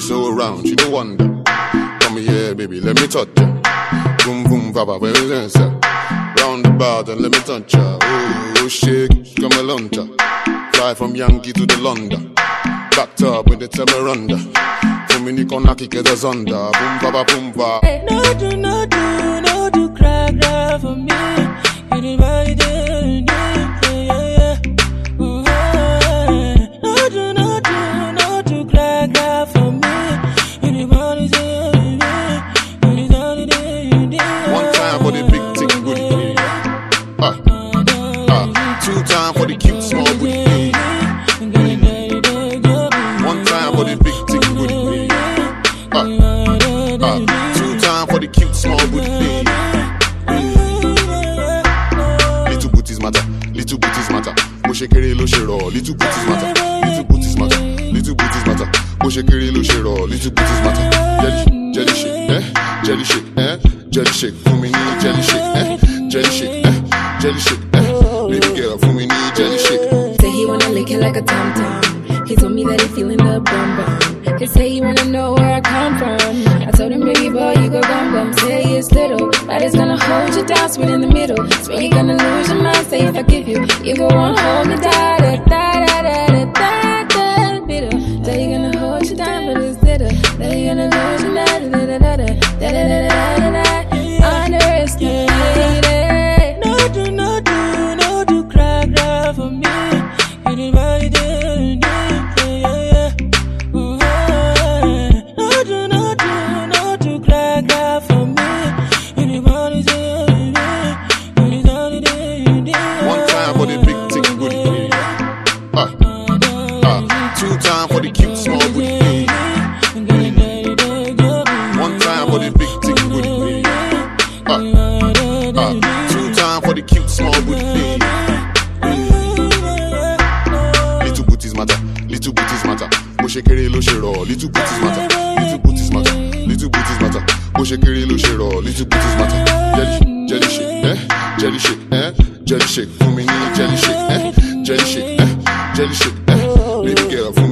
so round, she no wonder. Come here, baby, let me touch ya. Boom, boom, baba, where is it? Round about and let me touch ya. Oh, shake, come along, ya. Fly from Yankee to the London. Backed up with the Tamaranda. Fumini na kick the zonda. Boom, baba, boom, ba. No do, cry for me. You did body day, yeah. No do, cry for me. You did body day, One time for the big tick booty. Two time for the cute small booty. One time for the big tick booty. Two time for the cute small booty. Little booties matter, little booties matter. Mo ṣe kéré ló ṣe rọ̀, little booties matter, little booties matter, little booties matter. Mo ṣe kéré ló ṣe rọ̀, little booties matter. Jelly shake, jelly shake, jelly shake. Fún mi ní jelly shake, jelly shake, jelly shake. Baby girl, fún mi ní jelly shake. Say he wanna lick it like a tom-tom. He told me that he feeling the bum-bum. He say he wanna know where I come from. I told him, baby boy, you go bum-bum. Say it's little, but it's gonna hold you down, sweet in the middle. It's really gonna lose your mind. Say if I give you go on, hold me da-da-da-da-da-da-da-da. Middle. Say you gonna hold you down, but it's little. Say you gonna lose your mind, da-da-da-da-da-da-da-da-da-da. Underestimate it. No do, cry for me. You did body day, yeah. No do, cry for me. You did body day, One time for the big tick booty. Two time for the cute small booty. One time for the big tick booty. Two time for the cute small booty. Little booties matter, little booties matter. Mo ṣe kéré ló ṣe rọ̀, little booties matter, little booties matter, little booties matter. Mo ṣe kéré ló ṣe rọ̀, little booties matter. Jelly shake, jelly shake, jelly shake. Fún mi ní jelly shake, jelly shake, jelly shake. Baby girl, fún